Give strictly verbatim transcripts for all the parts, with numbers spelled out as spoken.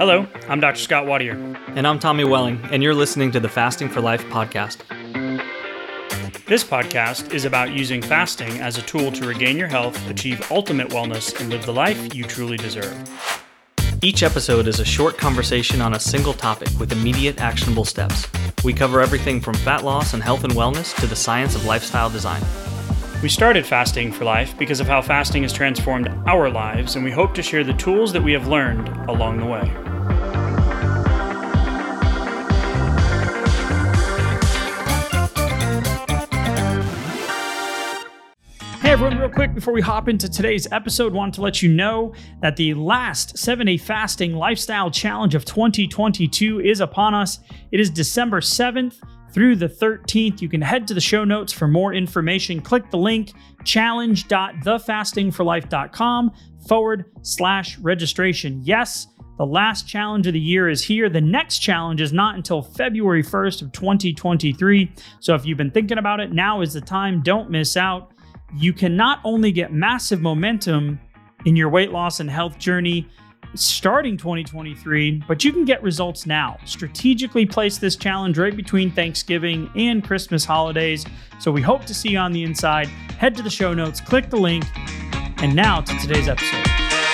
Hello, I'm Doctor Scott Wadier. And I'm Tommy Welling, and you're listening to the Fasting for Life podcast. This podcast is about using fasting as a tool to regain your health, achieve ultimate wellness, and live the life you truly deserve. Each episode is a short conversation on a single topic with immediate actionable steps. We cover everything from fat loss and health and wellness to the science of lifestyle design. We started Fasting for Life because of how fasting has transformed our lives, and we hope to share the tools that we have learned along the way. Hey everyone, real quick before we hop into today's episode, wanted to let you know that the last seven-day fasting lifestyle challenge of twenty twenty-two is upon us. It is December seventh through the thirteenth. You can head to the show notes for more information. Click the link challenge.thefastingforlife.com forward slash registration. Yes, the last challenge of the year is here. The next challenge is not until February first of twenty twenty-three. So if you've been thinking about it, now is the time. Don't miss out. You can not only get massive momentum in your weight loss and health journey starting twenty twenty-three, but you can get results now. Strategically place this challenge right between Thanksgiving and Christmas holidays. So we hope to see you on the inside. Head to the show notes, click the link, and now to today's episode.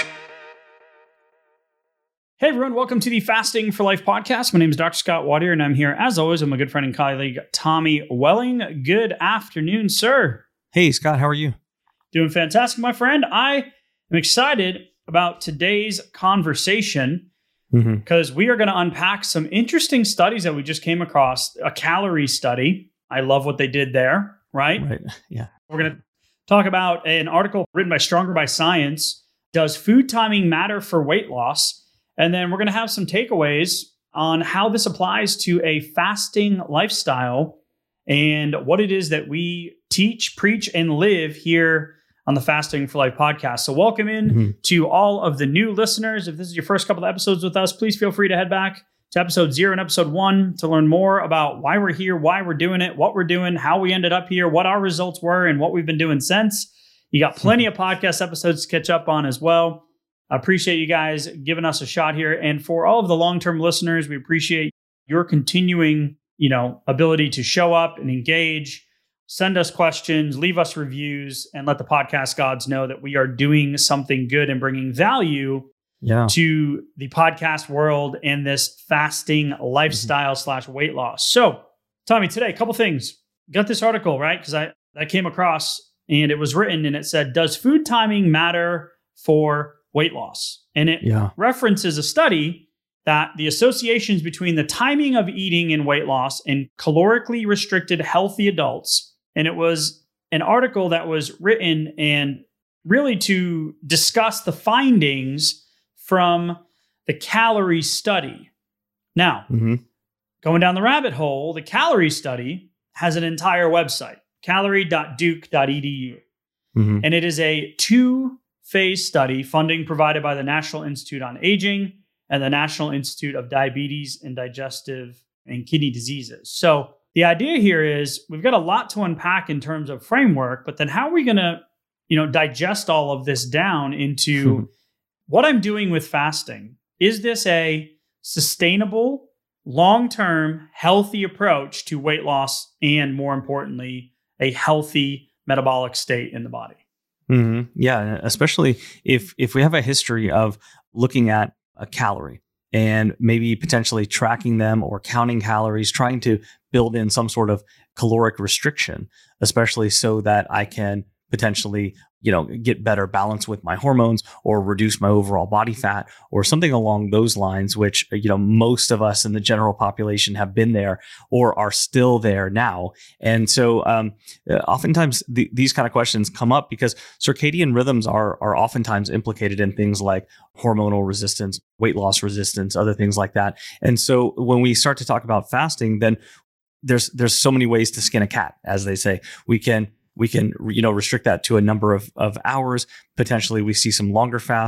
Hey everyone, welcome to the Fasting for Life podcast. My name is Doctor Scott Wadier, and I'm here as always with my good friend and colleague, Tommy Welling. Good afternoon, sir. Hey, Scott, how are you? Doing fantastic, my friend. I am excited about today's conversation because mm-hmm. we are going to unpack some interesting studies that we just came across. A calorie study. I love what they did there, right? Right. Yeah. We're going to talk about an article written by Stronger by Science. Does food timing matter for weight loss? And then we're going to have some takeaways on how this applies to a fasting lifestyle and what it is that we teach, preach, and live here on the Fasting for Life podcast. So welcome in mm-hmm. to all of the new listeners. If this is your first couple of episodes with us, please feel free to head back to episode zero and episode one to learn more about why we're here, why we're doing it, what we're doing, how we ended up here, what our results were, and what we've been doing since. You got plenty of podcast episodes to catch up on as well. I appreciate you guys giving us a shot here. And for all of the long-term listeners, we appreciate your continuing, you know, ability to show up and engage. Send us questions, leave us reviews, and let the podcast gods know that we are doing something good and bringing value yeah. to the podcast world and this fasting lifestyle mm-hmm. slash weight loss. So, Tommy, today, a couple things. Got this article, right? Because I, I came across and it was written and it said, does food timing matter for weight loss? And it yeah. references a study that the associations between the timing of eating and weight loss and calorically restricted healthy adults. And it was an article that was written and really to discuss the findings from the calorie study. Now, mm-hmm. going down the rabbit hole, the calorie study has an entire website, calorie dot duke dot e d u. Mm-hmm. And it is a two-phase study, funding provided by the National Institute on Aging and the National Institute of Diabetes and Digestive and Kidney Diseases. So the idea here is we've got a lot to unpack in terms of framework, but then how are we going to, you know, digest all of this down into hmm. what I'm doing with fasting? Is this a sustainable, long-term, healthy approach to weight loss and, more importantly, a healthy metabolic state in the body? Mm-hmm. Yeah, especially if if we have a history of looking at a calorie and maybe potentially tracking them or counting calories, trying to build in some sort of caloric restriction, especially so that I can potentially, you know, get better balance with my hormones or reduce my overall body fat or something along those lines, which, you know, most of us in the general population have been there or are still there now. And so um, oftentimes the, these kind of questions come up because circadian rhythms are, are oftentimes implicated in things like hormonal resistance, weight loss resistance, other things like that. And so when we start to talk about fasting, then there's there's so many ways to skin a cat, as they say. We can We can, you know, restrict that to a number of, of hours. Potentially, we see some longer fasts where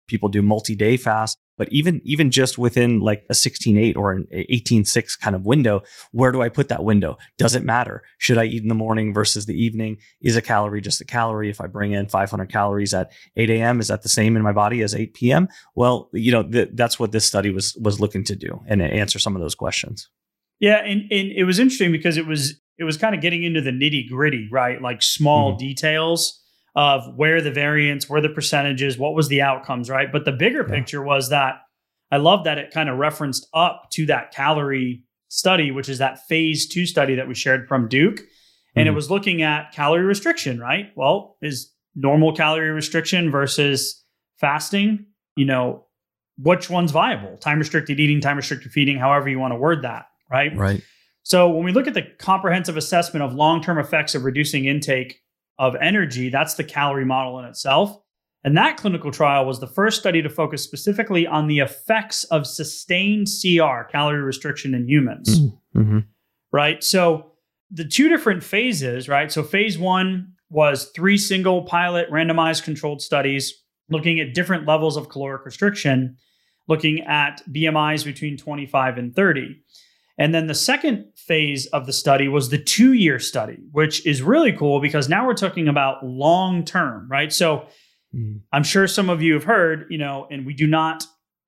people do multi-day fast. But even even just within like a sixteen eight or an eighteen six kind of window, where do I put that window? Does it matter? Should I eat in the morning versus the evening? Is a calorie just a calorie? If I bring in five hundred calories at eight a.m., is that the same in my body as eight p.m.? Well, you know, th- that's what this study was was looking to do and answer some of those questions. Yeah, and, and it was interesting because it was it was kind of getting into the nitty gritty, right? Like small mm-hmm. details of where the variance, where the percentages, what was the outcomes, right? But the bigger yeah. picture was that I love that it kind of referenced up to that calorie study, which is that phase two study that we shared from Duke. And mm-hmm. it was looking at calorie restriction, right? Well, is normal calorie restriction versus fasting, you know, which one's viable? Time restricted eating, time restricted feeding, however you want to word that, right? Right. So when we look at the comprehensive assessment of long-term effects of reducing intake of energy, that's the calorie model in itself. And that clinical trial was the first study to focus specifically on the effects of sustained C R, calorie restriction in humans, mm-hmm. right? So the two different phases, right? So phase one was three single pilot randomized controlled studies looking at different levels of caloric restriction, looking at B M Is between twenty-five and thirty. And then the second phase of the study was the two-year study, which is really cool because now we're talking about long-term, right? So mm. I'm sure some of you have heard, you know, and we do not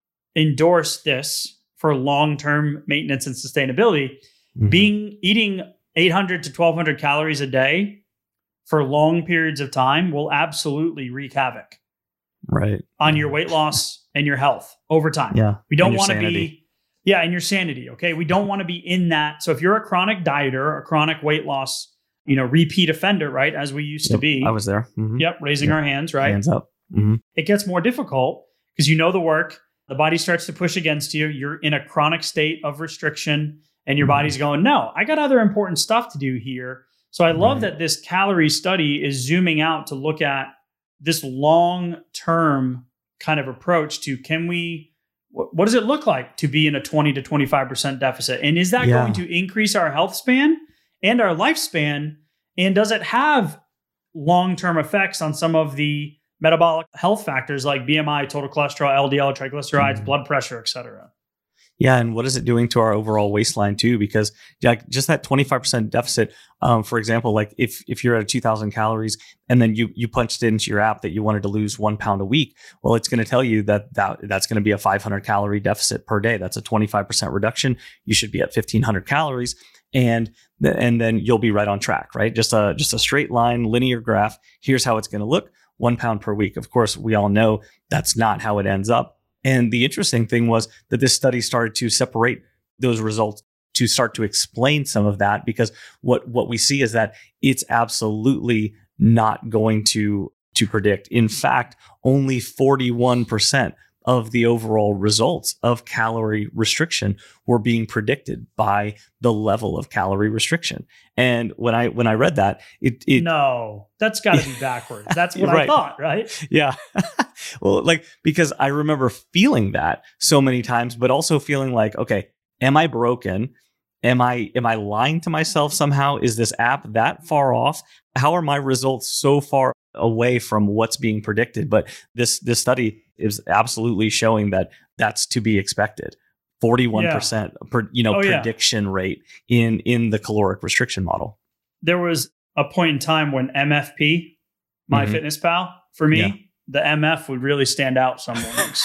endorse this for long-term maintenance and sustainability. Mm-hmm. Being eating eight hundred to twelve hundred calories a day for long periods of time will absolutely wreak havoc right. on your weight loss and your health over time. Yeah. We don't want to be... Yeah, and your sanity, okay? We don't want to be in that. So if you're a chronic dieter, a chronic weight loss, you know, repeat offender, right? As we used yep, to be. I was there. Mm-hmm. Yep, raising yep. our hands, right? Hands up. Mm-hmm. It gets more difficult because you know the work. The body starts to push against you. You're in a chronic state of restriction and your mm-hmm. body's going, no, I got other important stuff to do here. So I love right. that this calorie study is zooming out to look at this long-term kind of approach to can we what does it look like to be in a twenty to twenty-five percent deficit? And is that yeah. going to increase our health span and our lifespan? And does it have long-term effects on some of the metabolic health factors like B M I, total cholesterol, L D L, triglycerides, mm-hmm. blood pressure, et cetera? Yeah. And what is it doing to our overall waistline too? Because like just that twenty-five percent deficit, um, for example, like if if you're at a two thousand calories and then you you punched into your app that you wanted to lose one pound a week, well, it's going to tell you that, that that's going to be a five hundred calorie deficit per day. That's a twenty-five percent reduction. You should be at fifteen hundred calories. And th- and then you'll be right on track, right? Just a just a straight line, linear graph. Here's how it's going to look, one pound per week. Of course, we all know that's not how it ends up. And the interesting thing was that this study started to separate those results to start to explain some of that, because what, what we see is that it's absolutely not going to, to predict. In fact, only forty-one percent of the overall results of calorie restriction were being predicted by the level of calorie restriction. And when I when I read that, it, it no, that's got to be backwards. That's what right. I thought, right? Yeah. Well, like because I remember feeling that so many times, but also feeling like, okay, am I broken? Am I am I lying to myself somehow? Is this app that far off? How are my results so far away from what's being predicted? But this this study is absolutely showing that that's to be expected. forty-one percent yeah. per, you know, oh, prediction yeah. rate in in the caloric restriction model. There was a point in time when M F P, MyFitnessPal, mm-hmm. for me, yeah. the M F would really stand out some mornings.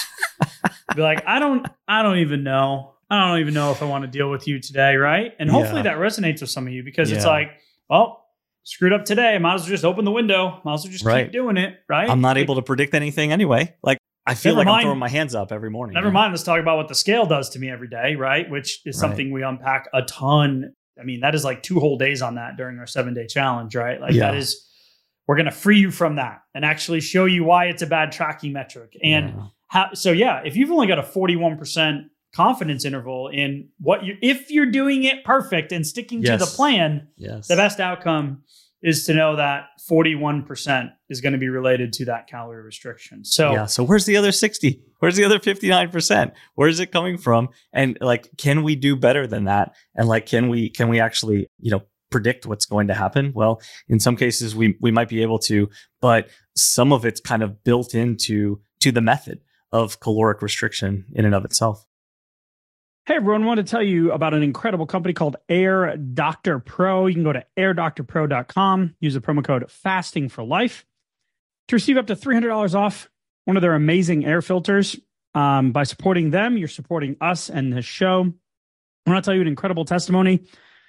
Be like, I don't I don't even know. I don't even know if I want to deal with you today, right? And hopefully yeah. that resonates with some of you because yeah. it's like, well, screwed up today. Might as well just open the window. Might as well just right. keep doing it, right? I'm not like, able to predict anything anyway. Like, I feel like mind, I'm throwing my hands up every morning. Never mind. Let's talk about what the scale does to me every day, right? Which is something right. we unpack a ton. I mean, that is like two whole days on that during our seven day challenge, right? Like yeah. that is, we're going to free you from that and actually show you why it's a bad tracking metric. And yeah. how, so yeah, if you've only got a forty-one percent confidence interval in what you, if you're doing it perfect and sticking yes. to the plan, yes. the best outcome is to know that forty-one percent is going to be related to that calorie restriction. So yeah. So where's the other sixty? Where's the other fifty-nine percent? Where is it coming from? And like, can we do better than that? And like, can we, can we actually, you know, predict what's going to happen? Well, in some cases we, we might be able to, but some of it's kind of built into, to the method of caloric restriction in and of itself. Hey everyone, I want to tell you about an incredible company called Air Doctor Pro. You can go to air doctor pro dot com, use the promo code fasting for life to receive up to three hundred dollars off one of their amazing air filters. Um, by supporting them, you're supporting us and this show. I want to tell you an incredible testimony.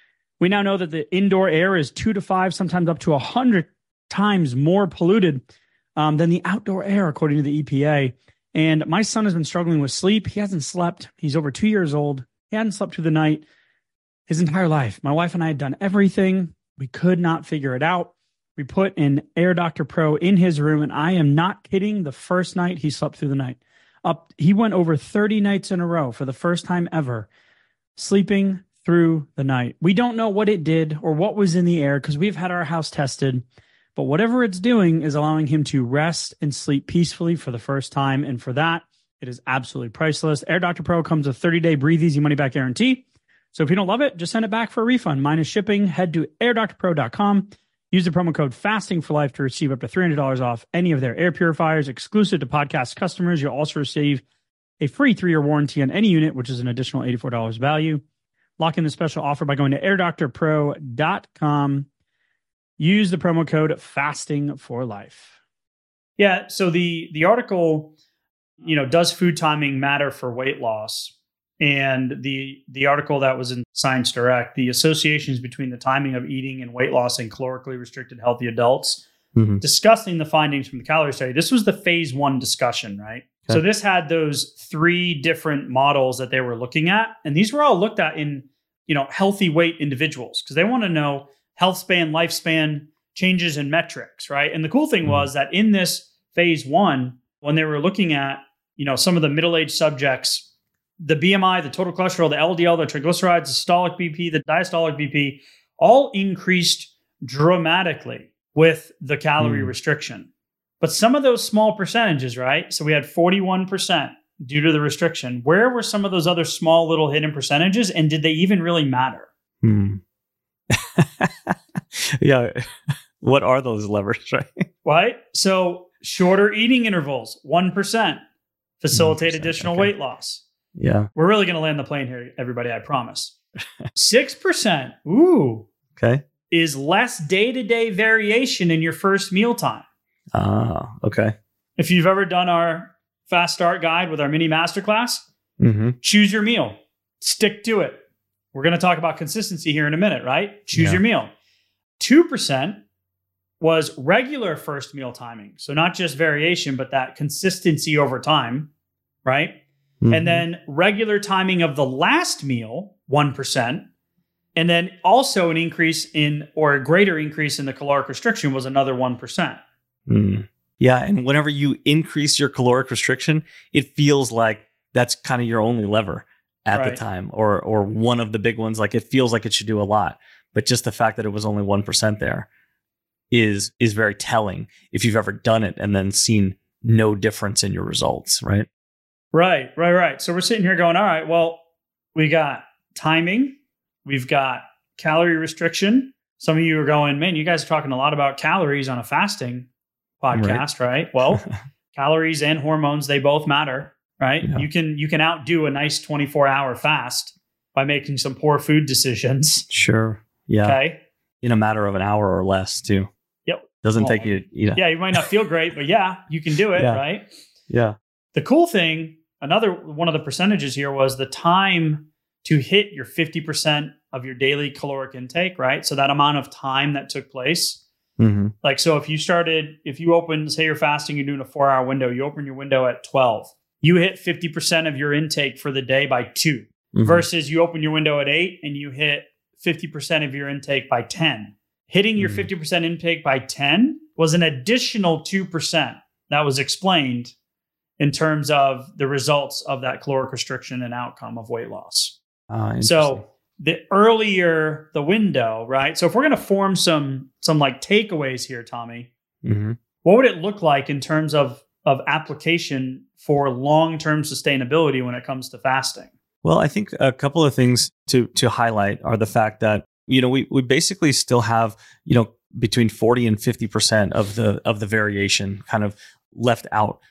We now know that the indoor air is two to five, sometimes up to a hundred times more polluted um, than the outdoor air, according to the E P A. And my son has been struggling with sleep. He hasn't slept. He's over two years old. He hadn't slept through the night his entire life. My wife and I had done everything. We could not figure it out. We put an Air Doctor Pro in his room, and I am not kidding. The first night he slept through the night. Up, he went over thirty nights in a row for the first time ever, sleeping through the night. We don't know what it did or what was in the air because we've had our house tested. But whatever it's doing is allowing him to rest and sleep peacefully for the first time. And for that, it is absolutely priceless. Air Doctor Pro comes with thirty day breathe easy money back guarantee. So if you don't love it, just send it back for a refund. Minus shipping. Head to air doctor pro dot com. Use the promo code fasting for life to receive up to three hundred dollars off any of their air purifiers. Exclusive to podcast customers. You'll also receive a free three year warranty on any unit, which is an additional eighty-four dollars value. Lock in the special offer by going to air doctor pro dot com. Use the promo code fasting for life. Yeah. So the, the article, you know, does food timing matter for weight loss? And the, the article that was in Science Direct, the associations between the timing of eating and weight loss in calorically restricted healthy adults, mm-hmm. discussing the findings from the calorie study. This was the phase one discussion, right? Okay. So this had those three different models that they were looking at. And these were all looked at in, you know, healthy weight individuals because they want to know health span, lifespan, changes in metrics, right? And the cool thing mm-hmm. was that in this phase one, when they were looking at, you know, some of the middle-aged subjects, the B M I, the total cholesterol, the L D L, the triglycerides, the systolic B P, the diastolic B P, all increased dramatically with the calorie mm. restriction. But some of those small percentages, right? So we had forty-one percent due to the restriction. Where were some of those other small little hidden percentages? And did they even really matter? Hmm. Yeah. What are those levers, right? Right. So shorter eating intervals, one percent, facilitate additional okay. weight loss. Yeah. We're really going to land the plane here, everybody, I promise. six percent, ooh, okay, is less day-to-day variation in your first mealtime. Ah, okay. If you've ever done our Fast Start guide with our mini masterclass, mm-hmm. choose your meal. Stick to it. We're going to talk about consistency here in a minute, right? Choose yeah. your meal. two percent was regular first meal timing. So not just variation, but that consistency over time, right? Mm-hmm. And then regular timing of the last meal, one percent. And then also an increase in, or a greater increase in the caloric restriction was another one percent. Mm. Yeah. And whenever you increase your caloric restriction, it feels like that's kind of your only lever at right. the time, or or one of the big ones. Like it feels like it should do a lot. But just the fact that it was only one percent there is is very telling if you've ever done it and then seen no difference in your results, right? Right, right, right. So we're sitting here going, all right, well, we got timing, we've got calorie restriction. Some of you are going, man, you guys are talking a lot about calories on a fasting podcast, right? right? Well, calories and hormones, they both matter, right? Yeah. You can you can outdo a nice twenty-four hour fast by making some poor food decisions. Sure. Yeah. Okay. In a matter of an hour or less, too. Yep. Doesn't well, take you, you know. Yeah, you might not feel great, but yeah, you can do it, yeah. right? Yeah. The cool thing, another one of the percentages here was the time to hit your fifty percent of your daily caloric intake, right? So that amount of time that took place. Mm-hmm. Like, so if you started, if you open, say you're fasting, you're doing a four hour window, you open your window at twelve, you hit fifty percent of your intake for the day by two, mm-hmm. versus you open your window at eight and you hit fifty percent of your intake by ten. Hitting your mm-hmm. fifty percent intake by ten was an additional two percent that was explained in terms of the results of that caloric restriction and outcome of weight loss. Uh, so the earlier the window, right? So if we're going to form some some like takeaways here, Tommy, mm-hmm. what would it look like in terms of of application for long-term sustainability when it comes to fasting? Well, I think a couple of things to to highlight are the fact that, you know, we we basically still have, you know, between forty and fifty percent of the of the variation kind of left out.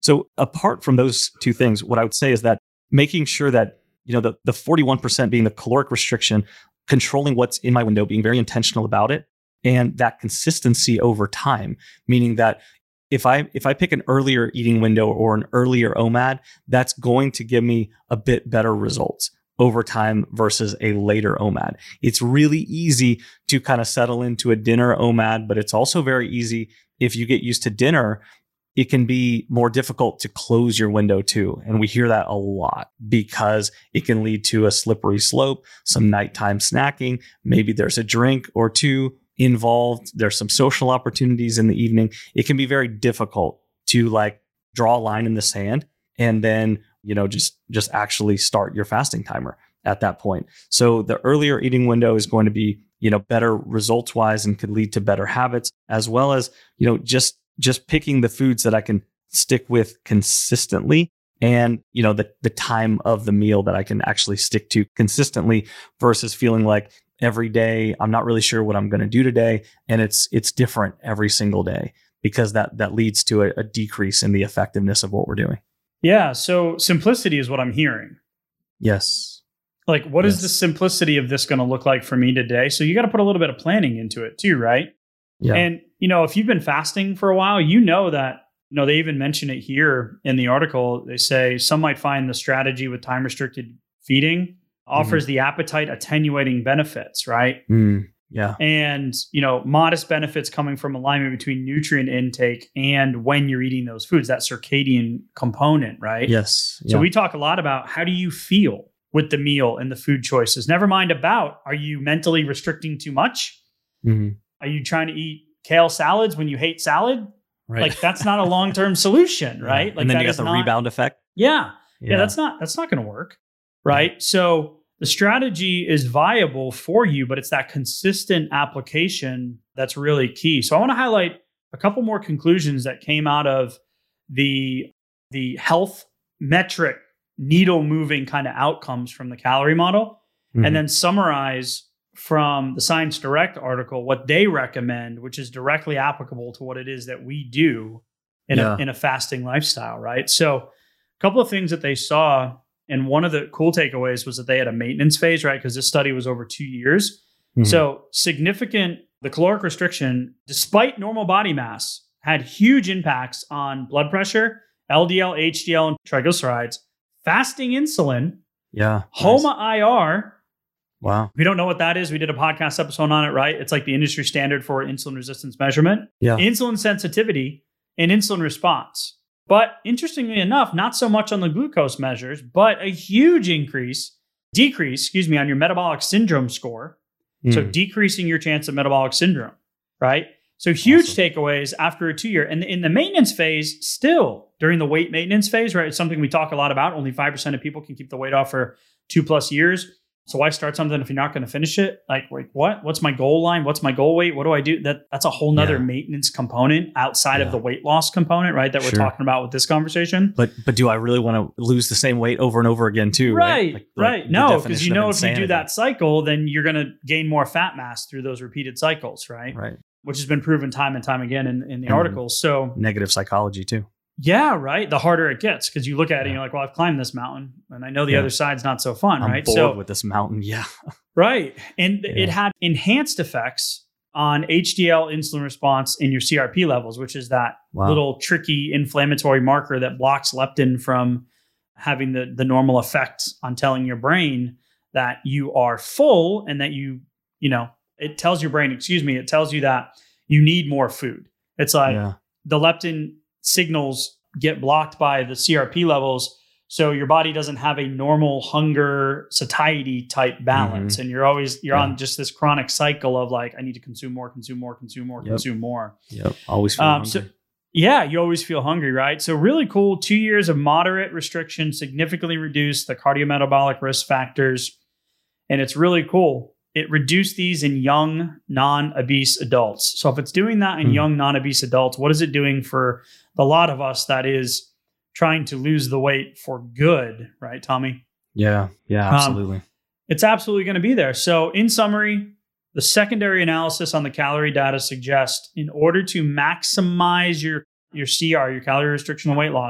So apart from those two things, what I would say is that making sure that, you know, the, the forty-one percent being the caloric restriction, controlling what's in my window, being very intentional about it, and that consistency over time, meaning that if I if I pick an earlier eating window or an earlier O M A D, that's going to give me a bit better results over time versus a later O M A D. It's really easy to kind of settle into a dinner O M A D, but it's also very easy if you get used to dinner. It can be more difficult to close your window too. And we hear that a lot because it can lead to a slippery slope, some nighttime snacking. Maybe there's a drink or two involved. There's some social opportunities in the evening. It can be very difficult to like draw a line in the sand and then, you know, just, just actually start your fasting timer at that point. So the earlier eating window is going to be, you know, better results wise and could lead to better habits, as well as, you know, just just picking the foods that I can stick with consistently, and, you know, the the time of the meal that I can actually stick to consistently versus feeling like every day I'm not really sure what I'm going to do today, and it's it's different every single day, because that that leads to a, a decrease in the effectiveness of what we're doing. Yeah, so simplicity is what I'm hearing. Yes. Like, what yes. is the simplicity of this going to look like for me today? So you got to put a little bit of planning into it too, right? Yeah. And, you know, if you've been fasting for a while, you know that, you know, they even mention it here in the article. They say some might find the strategy with time restricted feeding offers mm-hmm. the appetite attenuating benefits, right? Mm, yeah. And, you know, modest benefits coming from alignment between nutrient intake and when you're eating those foods, that circadian component, right? Yes. So yeah. we talk a lot about how do you feel with the meal and the food choices? Never mind about, are you mentally restricting too much? Mm-hmm. Are you trying to eat kale salads when you hate salad? Right. Like, that's not a long-term solution, right? Yeah. Like, and then that you got is the not, rebound effect. Yeah. Yeah. Yeah. That's not, that's not going to work. Right. So the strategy is viable for you, but it's that consistent application that's really key. So I want to highlight a couple more conclusions that came out of the, the health metric needle moving kind of outcomes from the calorie model, mm-hmm. and then summarize from the Science Direct article what they recommend, which is directly applicable to what it is that we do in, yeah. a, in a fasting lifestyle, right? So a couple of things that they saw, and one of the cool takeaways was that they had a maintenance phase, right? Because this study was over two years. Mm-hmm. So significant, the caloric restriction, despite normal body mass, had huge impacts on blood pressure, L D L, H D L, and triglycerides, fasting insulin, yeah, HOMA nice. I R. Wow. We don't know what that is. We did a podcast episode on it, right? It's like the industry standard for insulin resistance measurement, yeah. insulin sensitivity, and insulin response. But interestingly enough, not so much on the glucose measures, but a huge increase, decrease, excuse me, on your metabolic syndrome score. Mm. So decreasing your chance of metabolic syndrome, right? So huge awesome. Takeaways after a two year. And in the maintenance phase, still during the weight maintenance phase, right? It's something we talk a lot about. Only five percent of people can keep the weight off for two plus years. So why start something if you're not going to finish it? Like, wait, what? What's my goal line? What's my goal weight? What do I do? That That's a whole nother yeah. maintenance component outside yeah. of the weight loss component, right? That we're sure. talking about with this conversation. But but do I really want to lose the same weight over and over again too? Right, right. Like, right. Like no, because you know if you do that cycle, then you're going to gain more fat mass through those repeated cycles, right? Right. Which has been proven time and time again in, in the and articles. So negative psychology too. Yeah, right. The harder it gets, because you look at it and you're like, well, I've climbed this mountain and I know the yeah. other side's not so fun, I'm right? bored so with this mountain. Yeah. Right. And yeah. it had enhanced effects on H D L insulin response in your C R P levels, which is that wow. little tricky inflammatory marker that blocks leptin from having the, the normal effect on telling your brain that you are full and that you, you know, it tells your brain, excuse me, it tells you that you need more food. It's like yeah. the leptin signals get blocked by the C R P levels. So your body doesn't have a normal hunger satiety type balance. Mm-hmm. And you're always, you're yeah. on just this chronic cycle of like, I need to consume more, consume more, consume more, yep. consume more. Yep. Always feel um, hungry. So, yeah, you always feel hungry, right? So really cool. Two years of moderate restriction significantly reduced the cardiometabolic risk factors. And it's really cool. It reduced these in young, non-obese adults. So if it's doing that in mm. young, non-obese adults, what is it doing for the lot of us that is trying to lose the weight for good, right, Tommy? Yeah, yeah, absolutely. Um, it's absolutely going to be there. So in summary, the secondary analysis on the calorie data suggests in order to maximize your, your C R, your calorie restriction and weight loss,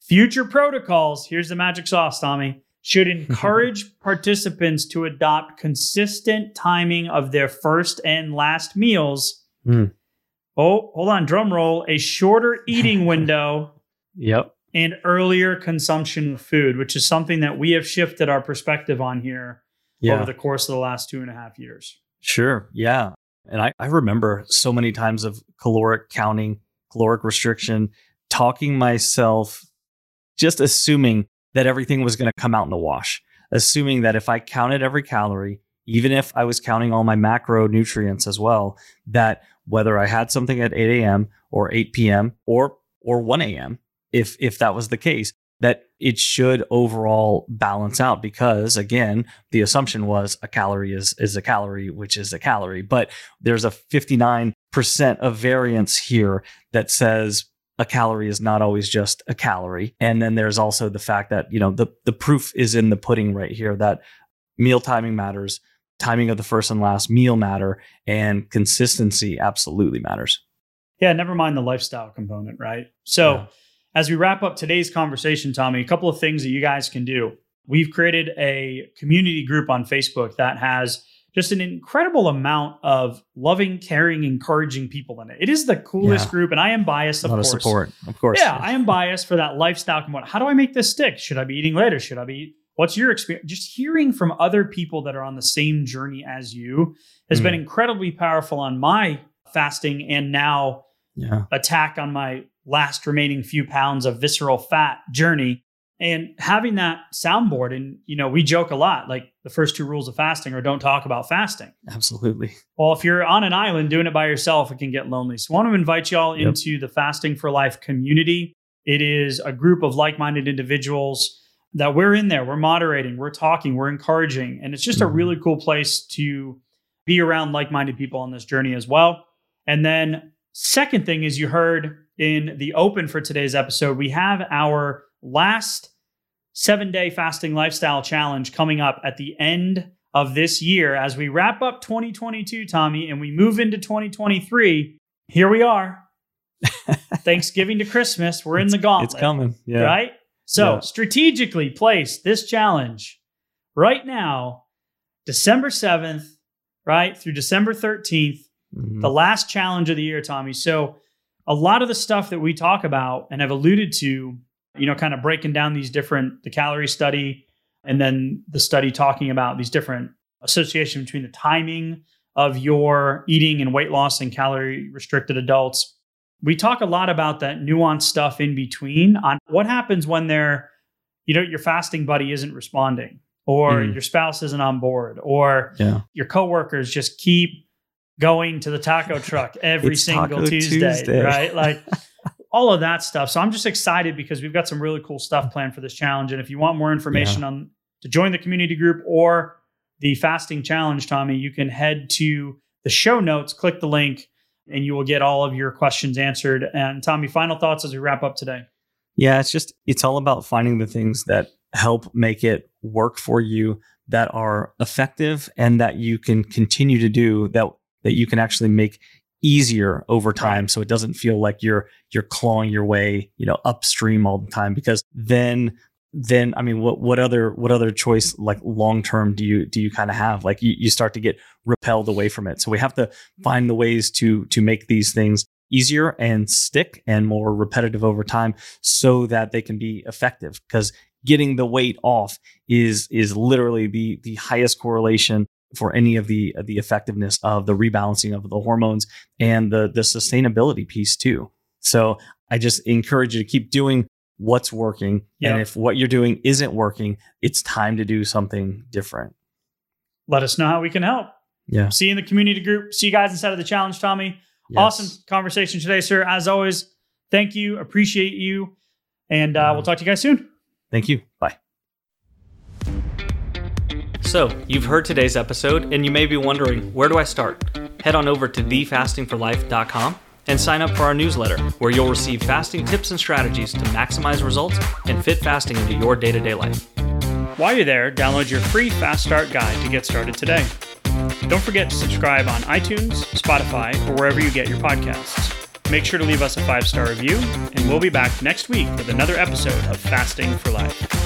Future protocols, here's the magic sauce, Tommy, should encourage participants to adopt consistent timing of their first and last meals. Mm. Oh, hold on, drum roll. A shorter eating window. Yep. And earlier consumption of food, which is something that we have shifted our perspective on here yeah. over the course of the last two and a half years. Sure. Yeah. And I, I remember so many times of caloric counting, caloric restriction, talking myself, just assuming that everything was going to come out in the wash, assuming that if I counted every calorie, even if I was counting all my macronutrients as well, that whether I had something at eight a.m. or eight p.m. or or one a.m., if if that was the case, that it should overall balance out, because again, the assumption was a calorie is is a calorie, which is a calorie. But there's a fifty-nine percent of variance here that says a calorie is not always just a calorie. And then there's also the fact that, you know, the, the proof is in the pudding right here, that meal timing matters, timing of the first and last meal matter, and consistency absolutely matters. Yeah, never mind the lifestyle component, right? So yeah. As we wrap up today's conversation, Tommy, a couple of things that you guys can do. We've created a community group on Facebook that has just an incredible amount of loving, caring, encouraging people in it. It is the coolest yeah. group, and I am biased, of a lot course. Of support, of course. Yeah, I am biased for that lifestyle component. How do I make this stick? Should I be eating later? Should I be? What's your experience? Just hearing from other people that are on the same journey as you has mm. been incredibly powerful on my fasting and now yeah. attack on my last remaining few pounds of visceral fat journey. And having that soundboard, and you know, we joke a lot, like the first two rules of fasting are don't talk about fasting. Absolutely. Well, if you're on an island doing it by yourself, it can get lonely. So I want to invite y'all yep. into the Fasting for Life community. It is a group of like-minded individuals that we're in there. We're moderating, we're talking, we're encouraging. And it's just mm-hmm. a really cool place to be around like-minded people on this journey as well. And then second thing is, you heard in the open for today's episode, we have our last seven-day fasting lifestyle challenge coming up at the end of this year. As we wrap up twenty twenty-two, Tommy, and we move into twenty twenty-three, here we are. Thanksgiving to Christmas, we're in the gauntlet. It's coming, yeah. Right? So yeah. strategically place this challenge right now, December seventh, right, through December thirteenth, mm-hmm. the last challenge of the year, Tommy. So a lot of the stuff that we talk about and have alluded to, you know, kind of breaking down these different, the calorie study, and then the study talking about these different association between the timing of your eating and weight loss and calorie restricted adults. We talk a lot about that nuanced stuff in between on what happens when they're, you know, your fasting buddy isn't responding, or mm. your spouse isn't on board, or yeah. your coworkers just keep going to the taco truck every single Tuesday, Tuesday, right? Like all of that stuff. So I'm just excited because we've got some really cool stuff planned for this challenge. And if you want more information yeah. on to join the community group or the fasting challenge, Tommy, you can head to the show notes, click the link, and you will get all of your questions answered. And Tommy, final thoughts as we wrap up today. Yeah, it's just, it's all about finding the things that help make it work for you, that are effective, and that you can continue to do, that that you can actually make easier over time. Right. So it doesn't feel like you're you're clawing your way, you know, upstream all the time, because then then I mean, what what other what other choice, like long term, do you do you kind of have? Like you, you start to get repelled away from it. So we have to find the ways to to make these things easier and stick and more repetitive over time, so that they can be effective. Because getting the weight off is is literally the the highest correlation for any of the of the effectiveness of the rebalancing of the hormones and the the sustainability piece too. So I just encourage you to keep doing what's working. Yep. And if what you're doing isn't working, it's time to do something different. Let us know how we can help. Yeah. See you in the community group. See you guys inside of the challenge, Tommy. Yes. Awesome conversation today, sir. As always, thank you. Appreciate you. And uh, we'll talk to you guys soon. Thank you. Bye. So, you've heard today's episode, and you may be wondering, where do I start? Head on over to the fasting for life dot com and sign up for our newsletter, where you'll receive fasting tips and strategies to maximize results and fit fasting into your day-to-day life. While you're there, download your free Fast Start guide to get started today. Don't forget to subscribe on iTunes, Spotify, or wherever you get your podcasts. Make sure to leave us a five-star review, and we'll be back next week with another episode of Fasting for Life.